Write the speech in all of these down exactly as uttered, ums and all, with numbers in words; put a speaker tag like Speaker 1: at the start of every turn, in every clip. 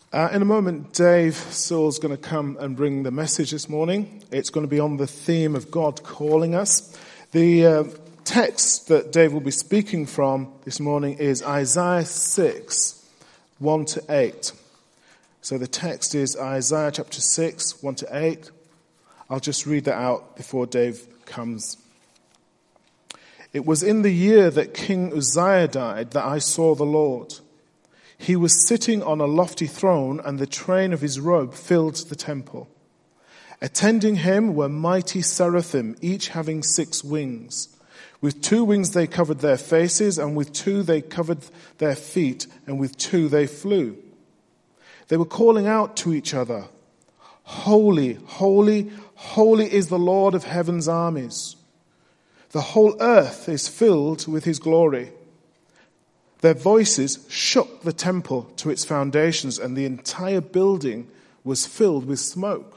Speaker 1: Uh, in a moment, Dave Sewell's going to come and bring the message this morning. It's going to be on the theme of God calling us. The uh, text that Dave will be speaking from this morning is Isaiah six, one to eight. So the text is Isaiah chapter six, one to eight. I'll just read that out before Dave comes. It was in the year that King Uzziah died that I saw the Lord. He was sitting on a lofty throne, and the train of his robe filled the temple. Attending him were mighty seraphim, each having six wings. With two wings they covered their faces, and with two they covered their feet, and with two they flew. They were calling out to each other, "Holy, holy, holy is the Lord of heaven's armies. The whole earth is filled with his glory." Their voices shook the temple to its foundations, and the entire building was filled with smoke.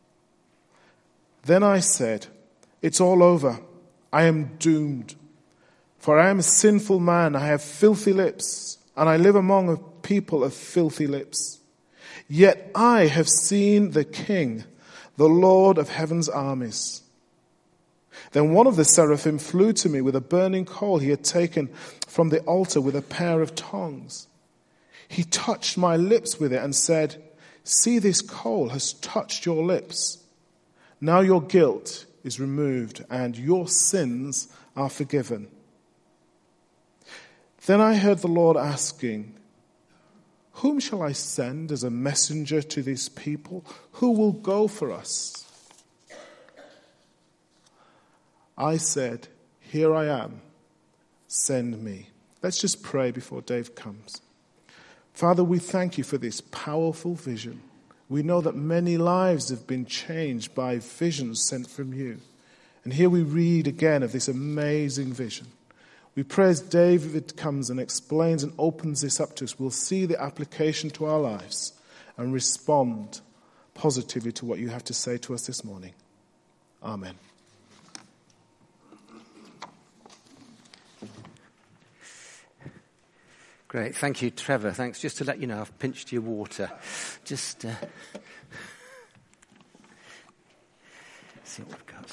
Speaker 1: Then I said, "It's all over. I am doomed. For I am a sinful man. I have filthy lips, and I live among a people of filthy lips. Yet I have seen the King, the Lord of heaven's armies." Then one of the seraphim flew to me with a burning coal he had taken from the altar with a pair of tongs. He touched my lips with it and said, "See, this coal has touched your lips. Now your guilt is removed and your sins are forgiven." Then I heard the Lord asking, "Whom shall I send as a messenger to these people? Who will go for us?" I said, "Here I am, send me." Let's just pray before Dave comes. Father, we thank you for this powerful vision. We know that many lives have been changed by visions sent from you. And here we read again of this amazing vision. We pray as David comes and explains and opens this up to us, we'll see the application to our lives and respond positively to what you have to say to us this morning. Amen.
Speaker 2: Great. Thank you, Trevor. Thanks. Just to let you know, I've pinched your water. Just uh, see what we've got.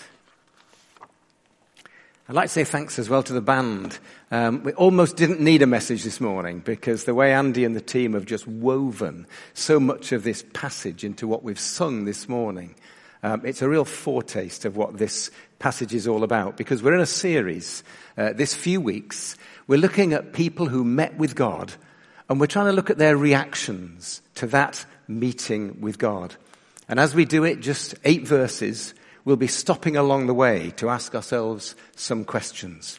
Speaker 2: I'd like to say thanks as well to the band. Um, we almost didn't need a message this morning because the way Andy and the team have just woven so much of this passage into what we've sung this morning. Um, it's a real foretaste of what this passage is all about, because we're in a series uh, this few weeks. We're looking at people who met with God, and we're trying to look at their reactions to that meeting with God. And as we do it, just eight verses, we'll be stopping along the way to ask ourselves some questions.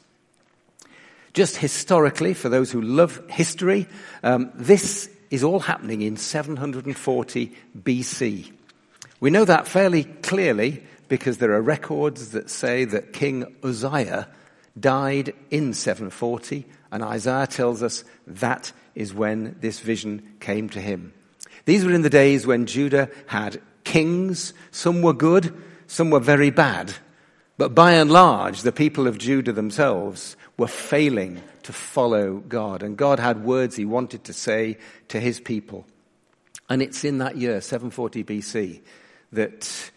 Speaker 2: Just historically, for those who love history, um, this is all happening in seven hundred forty B C. We know that fairly clearly because there are records that say that King Uzziah died in seven forty, and Isaiah tells us that is when this vision came to him. These were in the days when Judah had kings. Some were good, some were very bad. But by and large, the people of Judah themselves were failing to follow God. And God had words he wanted to say to his people. And it's in that year, seven forty B C, that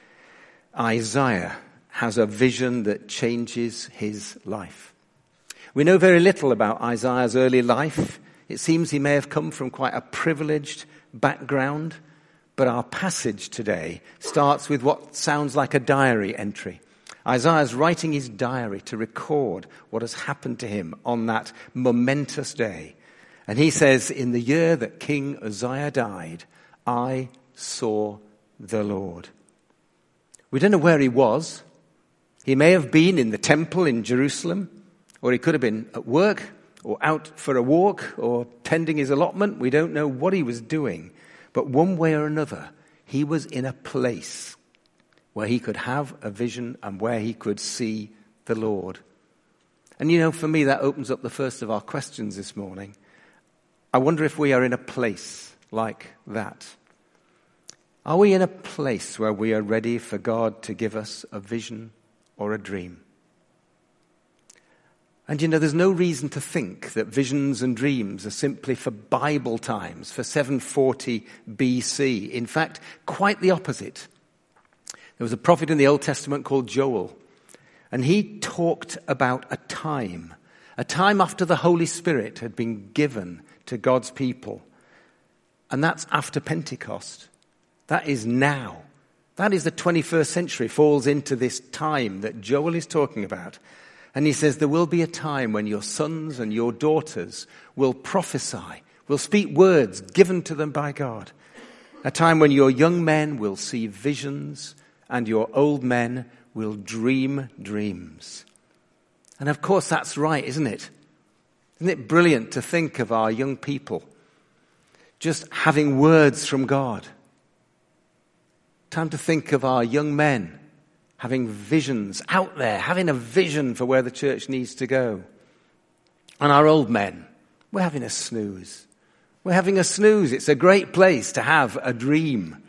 Speaker 2: Isaiah has a vision that changes his life. We know very little about Isaiah's early life. It seems he may have come from quite a privileged background, but our passage today starts with what sounds like a diary entry. Isaiah's writing his diary to record what has happened to him on that momentous day. And he says, "In the year that King Uzziah died, I saw the Lord." We don't know where he was. He may have been in the temple in Jerusalem, or he could have been at work, or out for a walk, or tending his allotment. We don't know what he was doing. But one way or another, he was in a place where he could have a vision and where he could see the Lord. And you know, for me, that opens up the first of our questions this morning. I wonder if we are in a place like that. Are we in a place where we are ready for God to give us a vision or a dream? And you know, there's no reason to think that visions and dreams are simply for Bible times, for seven forty B C. In fact, quite the opposite. There was a prophet in the Old Testament called Joel, and he talked about a time, a time after the Holy Spirit had been given to God's people. And that's after Pentecost. That is now. That is the twenty-first century, falls into this time that Joel is talking about. And he says there will be a time when your sons and your daughters will prophesy, will speak words given to them by God. A time when your young men will see visions and your old men will dream dreams. And of course that's right, isn't it? Isn't it brilliant to think of our young people just having words from God? Time to think of our young men having visions out there, having a vision for where the church needs to go. And our old men, we're having a snooze. We're having a snooze. It's a great place to have a dream.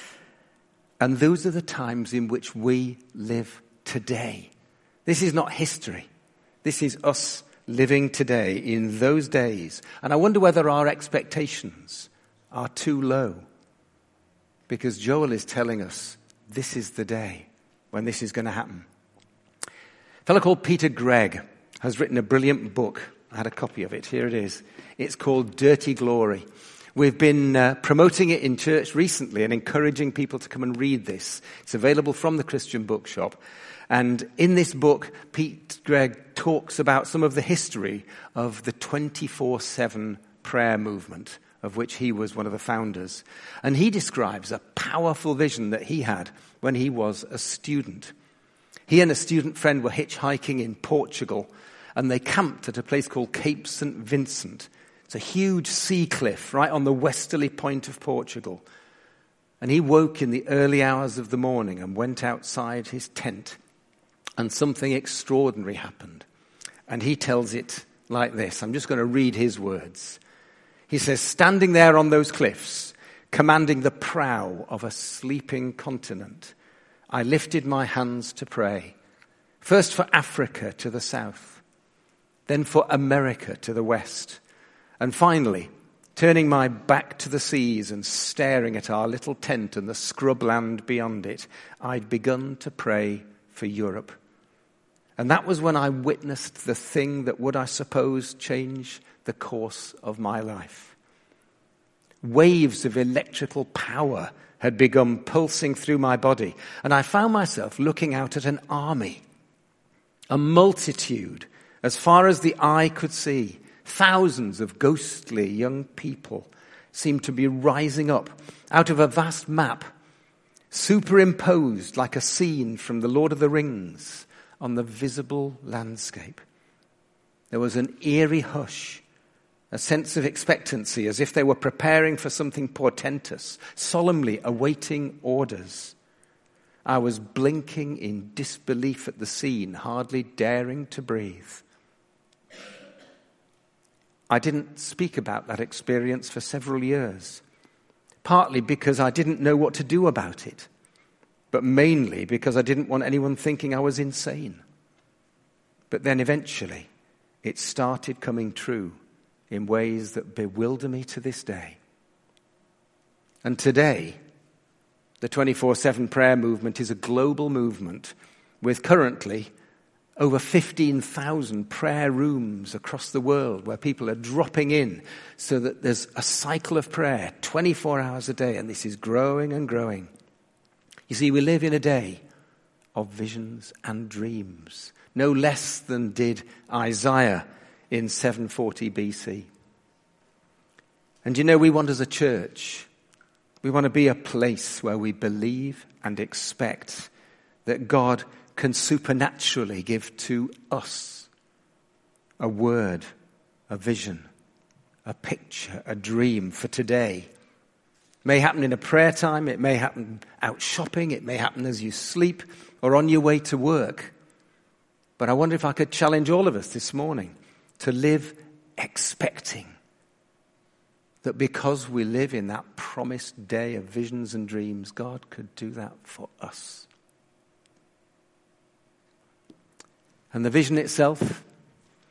Speaker 2: And those are the times in which we live today. This is not history. This is us living today in those days. And I wonder whether our expectations are too low. Because Joel is telling us this is the day when this is going to happen. A fellow called Peter Gregg has written a brilliant book. I had a copy of it. Here it is. It's called Dirty Glory. We've been uh, promoting it in church recently and encouraging people to come and read this. It's available from the Christian Bookshop. And in this book, Pete Gregg talks about some of the history of the twenty-four seven prayer movement, of which he was one of the founders. And he describes a powerful vision that he had when he was a student. He and a student friend were hitchhiking in Portugal, and they camped at a place called Cape Saint Vincent. It's a huge sea cliff right on the westerly point of Portugal. And he woke in the early hours of the morning and went outside his tent, and something extraordinary happened. And he tells it like this. I'm just going to read his words. He says, standing there on those cliffs, commanding the prow of a sleeping continent, I lifted my hands to pray, first for Africa to the south, then for America to the west, and finally, turning my back to the seas and staring at our little tent and the scrubland beyond it, I'd begun to pray for Europe. And that was when I witnessed the thing that would, I suppose, change the course of my life. Waves of electrical power had begun pulsing through my body, and I found myself looking out at an army, a multitude, as far as the eye could see. Thousands of ghostly young people seemed to be rising up out of a vast map, superimposed like a scene from The Lord of the Rings on the visible landscape. There was an eerie hush, a sense of expectancy, as if they were preparing for something portentous, solemnly awaiting orders. I was blinking in disbelief at the scene, hardly daring to breathe. I didn't speak about that experience for several years, partly because I didn't know what to do about it, but mainly because I didn't want anyone thinking I was insane. But then eventually, it started coming true in ways that bewilder me to this day. And today, the twenty-four seven prayer movement is a global movement with currently over fifteen thousand prayer rooms across the world where people are dropping in so that there's a cycle of prayer twenty-four hours a day, and this is growing and growing. You see, we live in a day of visions and dreams, no less than did Isaiah in seven forty B C. And you know, we want as a church, we want to be a place where we believe and expect that God can supernaturally give to us a word, a vision, a picture, a dream for today. It may happen in a prayer time, it may happen out shopping, it may happen as you sleep or on your way to work. But I wonder if I could challenge all of us this morning to live expecting that because we live in that promised day of visions and dreams, God could do that for us. And the vision itself,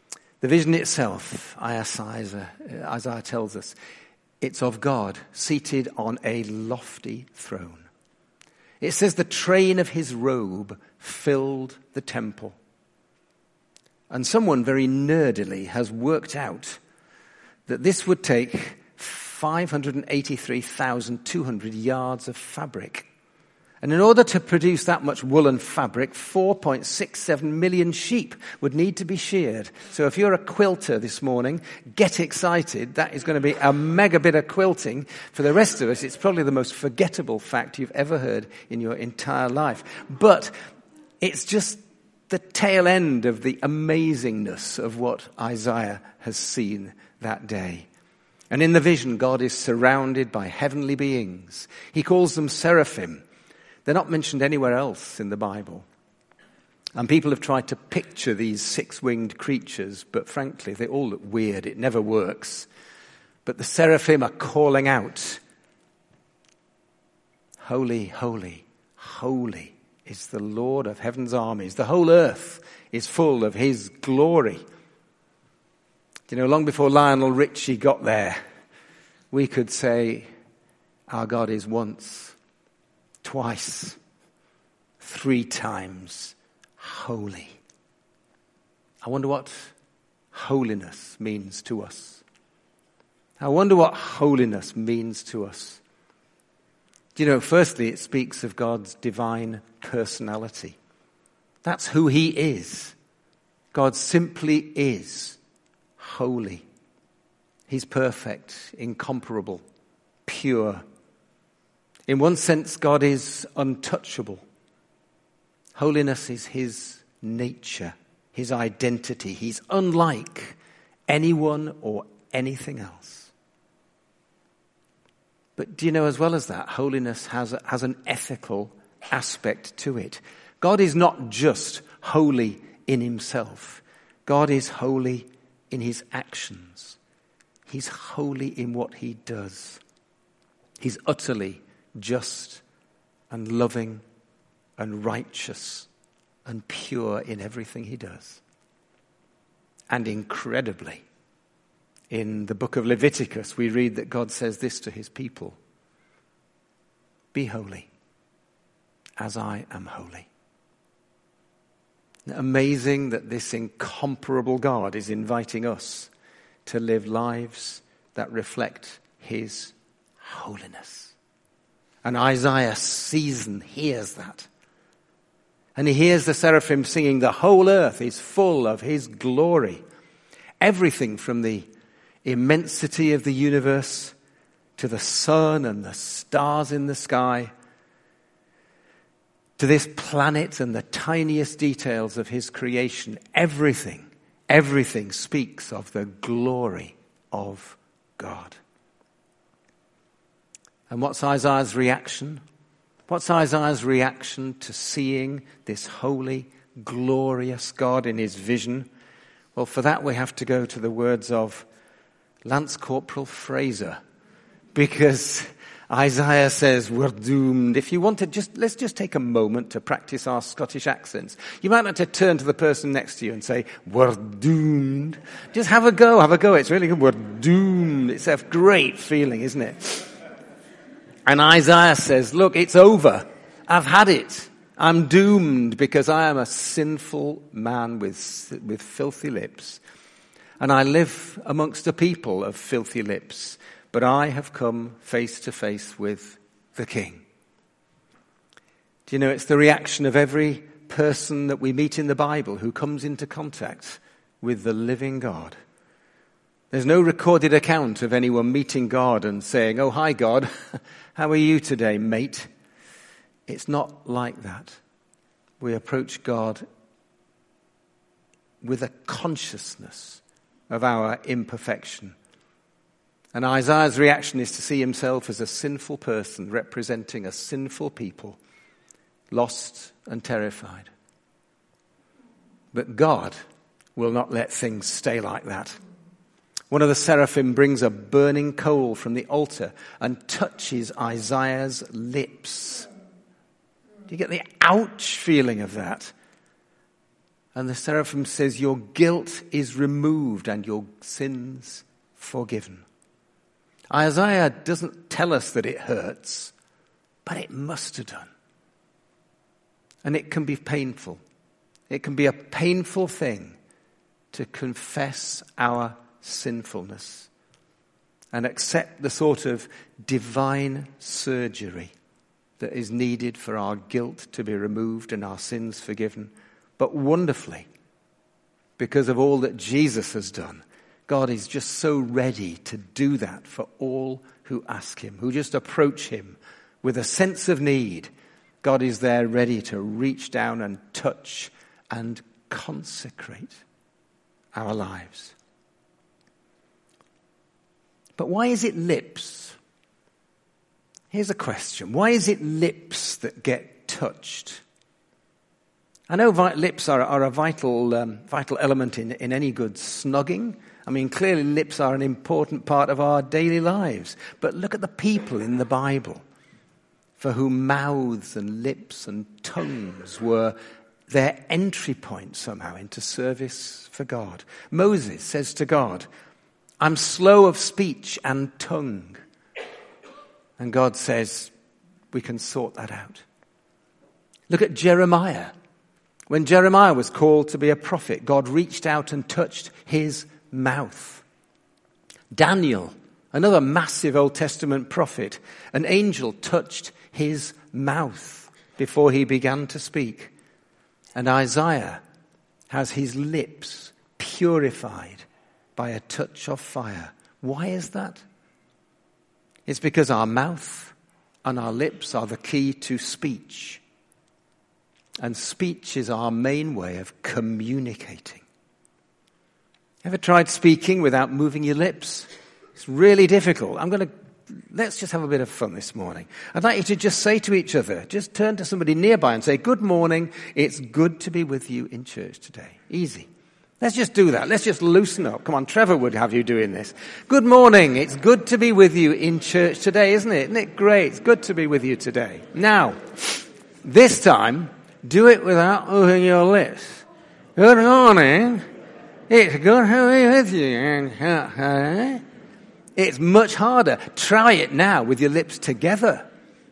Speaker 2: The vision itself, Isaiah, Isaiah tells us, it's of God seated on a lofty throne. It says the train of his robe filled the temple. And someone very nerdily has worked out that this would take five hundred eighty-three thousand two hundred yards of fabric. And in order to produce that much woolen fabric, four point six seven million sheep would need to be sheared. So if you're a quilter this morning, get excited. That is going to be a mega bit of quilting. For the rest of us, it's probably the most forgettable fact you've ever heard in your entire life. But it's just the tail end of the amazingness of what Isaiah has seen that day. And in the vision, God is surrounded by heavenly beings. He calls them seraphim. They're not mentioned anywhere else in the Bible. And people have tried to picture these six-winged creatures, but frankly, they all look weird. It never works. But the seraphim are calling out, "Holy, holy, holy is the Lord of heaven's armies. The whole earth is full of his glory." You know, long before Lionel Richie got there, we could say, our God is once, twice, three times holy. I wonder what holiness means to us. I wonder what holiness means to us. Do you know, firstly, it speaks of God's divine personality. That's who he is. God simply is holy. He's perfect, incomparable, pure. In one sense, God is untouchable. Holiness is his nature, his identity. He's unlike anyone or anything else. But do you know, as well as that, holiness has, a, has an ethical aspect to it. God is not just holy in himself. God is holy in his actions. He's holy in what he does. He's utterly just and loving and righteous and pure in everything he does. And incredibly, in the book of Leviticus, we read that God says this to his people: "Be holy, as I am holy." Amazing that this incomparable God is inviting us to live lives that reflect his holiness. And Isaiah sees and hears that. And he hears the seraphim singing, "The whole earth is full of his glory." Everything from the immensity of the universe to the sun and the stars in the sky, to this planet and the tiniest details of his creation, everything, everything speaks of the glory of God. And what's Isaiah's reaction? What's Isaiah's reaction to seeing this holy, glorious God in his vision? Well, for that we have to go to the words of Lance Corporal Fraser, because Isaiah says we're doomed. If you want to just, let's just take a moment to practice our Scottish accents. You might want to turn to the person next to you and say, "We're doomed." Just have a go, have a go. It's really good. We're doomed. It's a great feeling, isn't it? And Isaiah says, look, it's over. I've had it. I'm doomed because I am a sinful man with, with filthy lips. And I live amongst a people of filthy lips. But I have come face to face with the King. Do you know, it's the reaction of every person that we meet in the Bible who comes into contact with the living God. There's no recorded account of anyone meeting God and saying, "Oh, hi, God. How are you today, mate?" It's not like that. We approach God with a consciousness of our imperfection. And Isaiah's reaction is to see himself as a sinful person representing a sinful people, lost and terrified. But God will not let things stay like that. One of the seraphim brings a burning coal from the altar and touches Isaiah's lips. Do you get the ouch feeling of that? And the seraphim says, your guilt is removed and your sins forgiven. Isaiah doesn't tell us that it hurts, but it must have done. And it can be painful. It can be a painful thing to confess our sinfulness and accept the sort of divine surgery that is needed for our guilt to be removed and our sins forgiven. But wonderfully, because of all that Jesus has done, God is just so ready to do that for all who ask him, who just approach him with a sense of need. God is there ready to reach down and touch and consecrate our lives. But why is it lips? Here's a question. Why is it lips that get touched? I know vi- lips are, are a vital um, vital element in, in any good snogging. I mean, clearly lips are an important part of our daily lives. But look at the people in the Bible for whom mouths and lips and tongues were their entry point somehow into service for God. Moses says to God, I'm slow of speech and tongue. And God says, we can sort that out. Look at Jeremiah. When Jeremiah was called to be a prophet, God reached out and touched his mouth. Daniel, another massive Old Testament prophet, an angel touched his mouth before he began to speak. And Isaiah has his lips purified by a touch of fire. Why is that? It's because our mouth and our lips are the key to speech. And speech is our main way of communicating. Ever tried speaking without moving your lips? It's really difficult. I'm going to, let's just have a bit of fun this morning. I'd like you to just say to each other, just turn to somebody nearby and say, good morning, it's good to be with you in church today. Easy. Let's just do that. Let's just loosen up. Come on, Trevor would have you doing this. Good morning, it's good to be with you in church today, isn't it? Isn't it great? It's good to be with you today. Now, this time, do it without moving your lips. Good morning. It's good to be with you. It's much harder. Try it now with your lips together.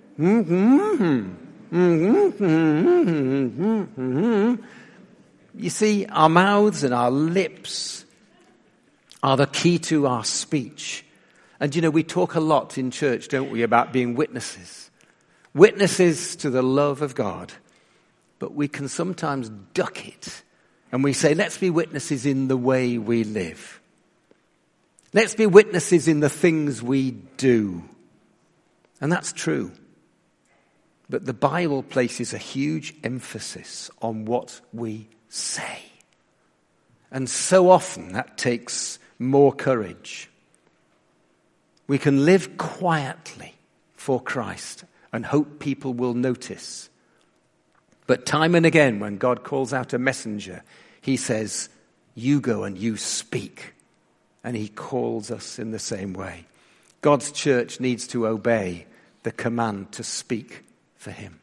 Speaker 2: You see, our mouths and our lips are the key to our speech. And you know, we talk a lot in church, don't we, about being witnesses. Witnesses to the love of God. But we can sometimes duck it. And we say, let's be witnesses in the way we live. Let's be witnesses in the things we do. And that's true. But the Bible places a huge emphasis on what we say. And so often that takes more courage. We can live quietly for Christ and hope people will notice. But time and again, when God calls out a messenger, he says, you go and you speak. And he calls us in the same way. God's church needs to obey the command to speak for him.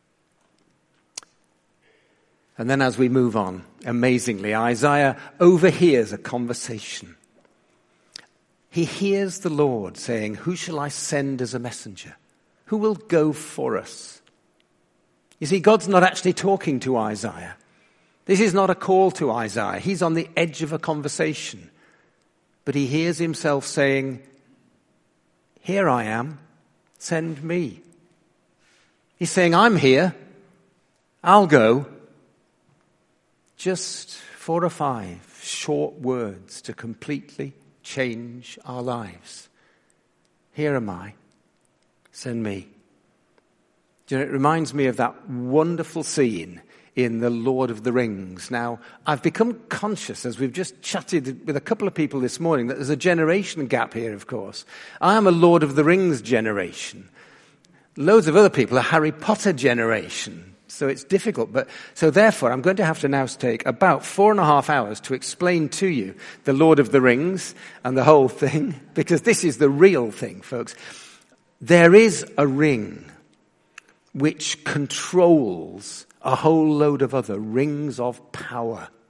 Speaker 2: And then as we move on, amazingly, Isaiah overhears a conversation. He hears the Lord saying, who shall I send as a messenger? Who will go for us? You see, God's not actually talking to Isaiah. This is not a call to Isaiah. He's on the edge of a conversation. But he hears himself saying, here I am, send me. He's saying, I'm here, I'll go. Just four or five short words to completely change our lives. Here am I, send me. Do you know, it reminds me of that wonderful scene in The Lord of the Rings. Now, I've become conscious, as we've just chatted with a couple of people this morning, that there's a generation gap here, of course. I am a Lord of the Rings generation. Loads of other people are Harry Potter generation. So it's difficult. But so therefore, I'm going to have to now take about four and a half hours to explain to you The Lord of the Rings and the whole thing, because this is the real thing, folks. There is a ring which controls a whole load of other rings of power.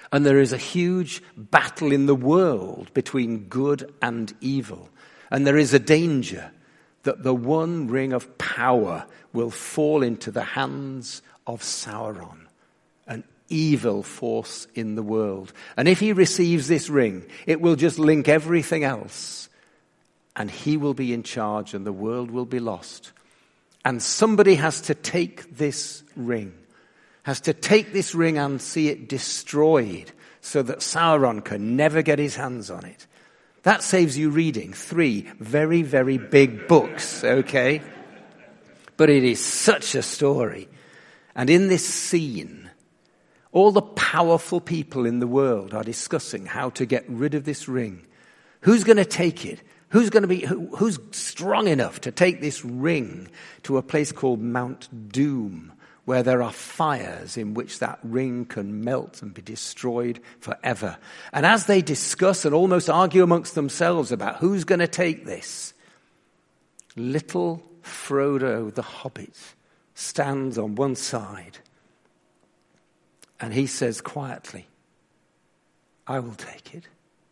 Speaker 2: And there is a huge battle in the world between good and evil. And there is a danger that the one ring of power will fall into the hands of Sauron, an evil force in the world. And if he receives this ring, it will just link everything else. And he will be in charge and the world will be lost. And somebody has to take this ring, has to take this ring and see it destroyed so that Sauron can never get his hands on it. That saves you reading three very, very big books, okay? But it is such a story. And in this scene, all the powerful people in the world are discussing how to get rid of this ring. Who's going to take it? Who's going to be, who, who's strong enough to take this ring to a place called Mount Doom, where there are fires in which that ring can melt and be destroyed forever. And as they discuss and almost argue amongst themselves about who's going to take this, little Frodo the Hobbit stands on one side and he says quietly, I will take it.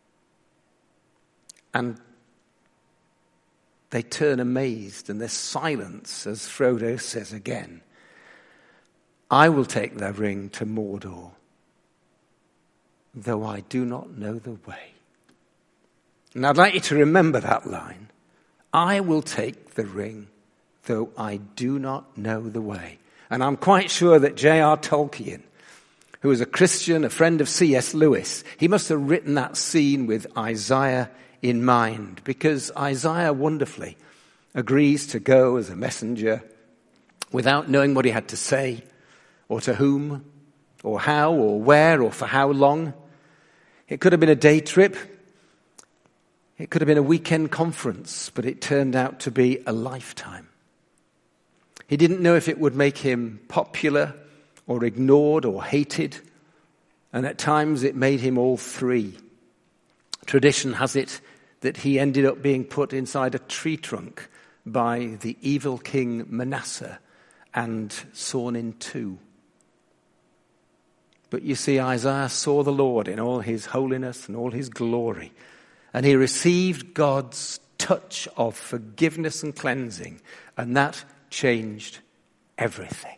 Speaker 2: And they turn amazed and there's silence as Frodo says again, I will take the ring to Mordor, though I do not know the way. And I'd like you to remember that line. I will take the ring, though I do not know the way. And I'm quite sure that J R Tolkien, who was a Christian, a friend of C S Lewis, he must have written that scene with Isaiah in mind, because Isaiah wonderfully agrees to go as a messenger without knowing what he had to say, or to whom, or how, or where, or for how long. It could have been a day trip. It could have been a weekend conference, but it turned out to be a lifetime. He didn't know if it would make him popular, or ignored, or hated. And at times it made him all three. Tradition has it that he ended up being put inside a tree trunk by the evil king Manasseh and sawn in two. But you see, Isaiah saw the Lord in all his holiness and all his glory. And he received God's touch of forgiveness and cleansing. And that changed everything.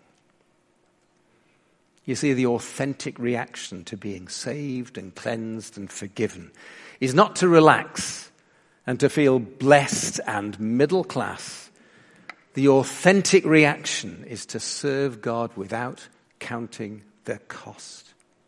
Speaker 2: You see, the authentic reaction to being saved and cleansed and forgiven is not to relax and to feel blessed and middle class. The authentic reaction is to serve God without counting the cost.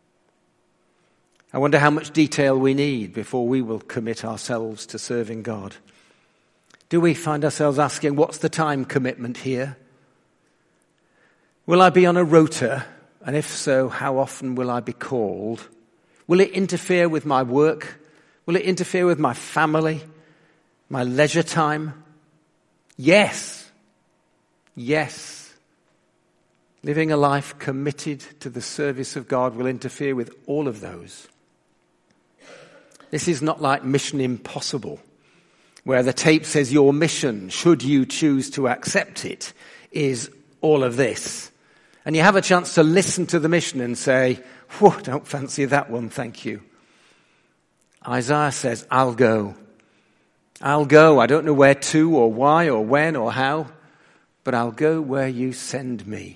Speaker 2: I wonder how much detail we need before we will commit ourselves to serving God. Do we find ourselves asking, what's the time commitment here? Will I be on a rota? And if so, how often will I be called? Will it interfere with my work? Will it interfere with my family? My leisure time? Yes. Yes. Living a life committed to the service of God will interfere with all of those. This is not like Mission Impossible, where the tape says your mission, should you choose to accept it, is all of this. And you have a chance to listen to the mission and say, whoa, don't fancy that one, thank you. Isaiah says, I'll go. I'll go. I don't know where to or why or when or how, but I'll go where you send me.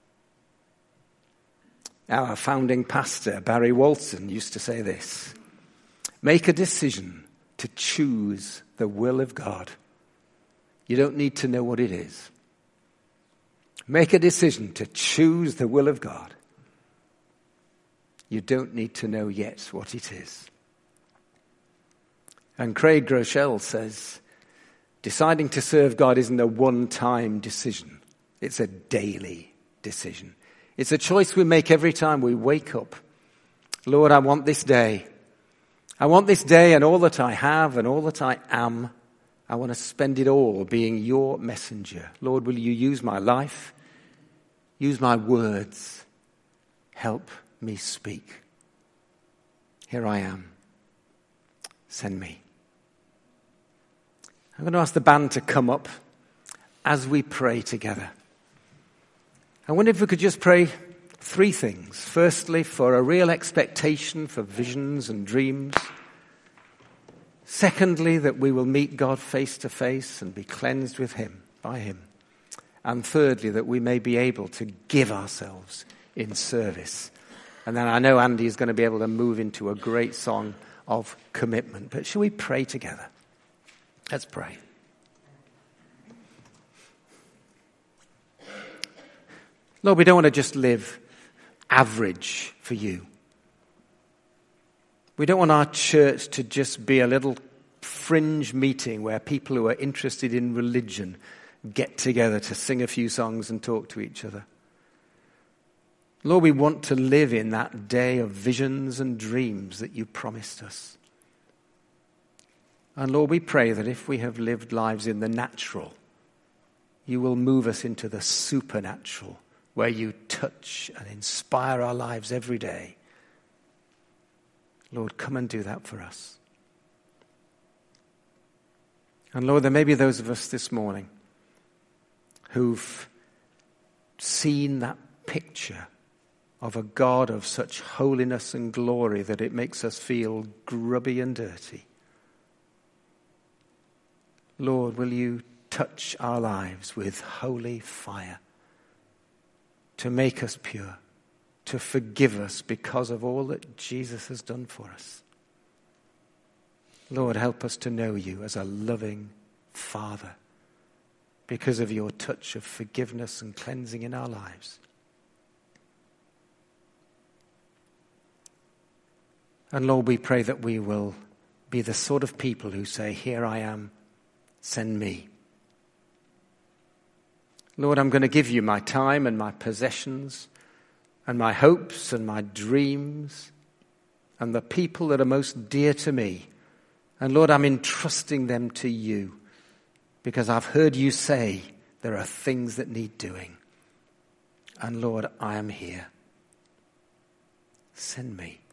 Speaker 2: Our founding pastor, Barry Walton, used to say this. Make a decision to choose the will of God. You don't need to know what it is. Make a decision to choose the will of God. You don't need to know yet what it is. And Craig Groeschel says, deciding to serve God isn't a one-time decision. It's a daily decision. It's a choice we make every time we wake up. Lord, I want this day. I want this day and all that I have and all that I am. I want to spend it all being your messenger. Lord, will you use my life? Use my words. Help me speak. Here I am. Send me. I'm going to ask the band to come up as we pray together. I wonder if we could just pray three things. Firstly, for a real expectation for visions and dreams. Secondly, that we will meet God face to face and be cleansed with him, by him. And thirdly, that we may be able to give ourselves in service. And then I know Andy is going to be able to move into a great song of commitment. But shall we pray together? Let's pray. Lord, we don't want to just live average for you. We don't want our church to just be a little fringe meeting where people who are interested in religion get together to sing a few songs and talk to each other. Lord, we want to live in that day of visions and dreams that you promised us. And Lord, we pray that if we have lived lives in the natural, you will move us into the supernatural, where you touch and inspire our lives every day. Lord, come and do that for us. And Lord, there may be those of us this morning who've seen that picture of a God of such holiness and glory that it makes us feel grubby and dirty. Lord, will you touch our lives with holy fire to make us pure, to forgive us because of all that Jesus has done for us. Lord, help us to know you as a loving Father because of your touch of forgiveness and cleansing in our lives. And Lord, we pray that we will be the sort of people who say, here I am, send me. Lord, I'm going to give you my time and my possessions and my hopes and my dreams and the people that are most dear to me. And Lord, I'm entrusting them to you because I've heard you say there are things that need doing. And Lord, I am here. Send me.